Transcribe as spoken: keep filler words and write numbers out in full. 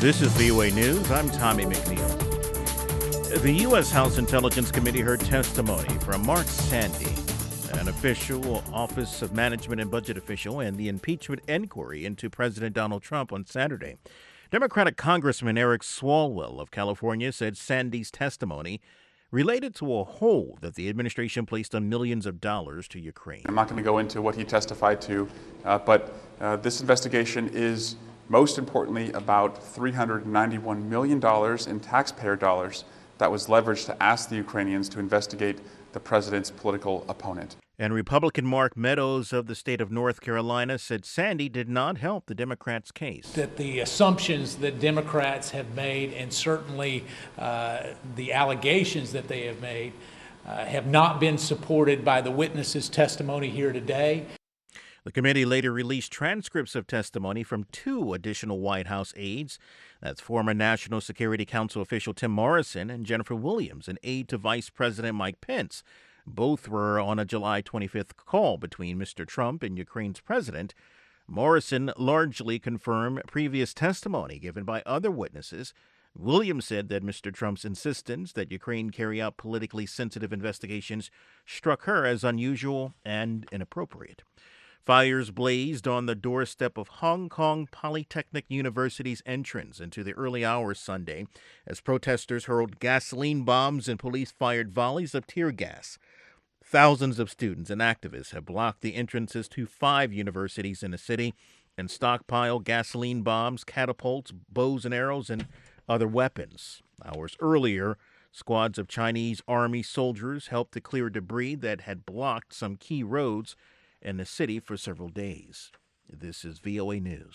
This is V O A News. I'm Tommy McNeil. The U S. House Intelligence Committee heard testimony from Mark Sandy, an official, Office of Management and Budget official, in the impeachment inquiry into President Donald Trump on Saturday. Democratic Congressman Eric Swalwell of California said Sandy's testimony related to a hold that the administration placed on millions of dollars to Ukraine. I'm not going to go into what he testified to, uh, but uh, this investigation is most importantly about three hundred ninety-one million dollars in taxpayer dollars that was leveraged to ask the Ukrainians to investigate the president's political opponent. And Republican Mark Meadows of the state of North Carolina said Sandy did not help the Democrats' case. That the assumptions that Democrats have made, and certainly uh, the allegations that they have made, uh, have not been supported by the witnesses' testimony here today. The committee later released transcripts of testimony from two additional White House aides. That's former National Security Council official Tim Morrison and Jennifer Williams, an aide to Vice President Mike Pence. Both were on a July twenty-fifth call between Mister Trump and Ukraine's president. Morrison largely confirmed previous testimony given by other witnesses. Williams said that Mister Trump's insistence that Ukraine carry out politically sensitive investigations struck her as unusual and inappropriate. Fires blazed on the doorstep of Hong Kong Polytechnic University's entrance into the early hours Sunday as protesters hurled gasoline bombs and police fired volleys of tear gas. Thousands of students and activists have blocked the entrances to five universities in the city and stockpiled gasoline bombs, catapults, bows and arrows, and other weapons. Hours earlier, squads of Chinese army soldiers helped to clear debris that had blocked some key roads in the city for several days. This is V O A News.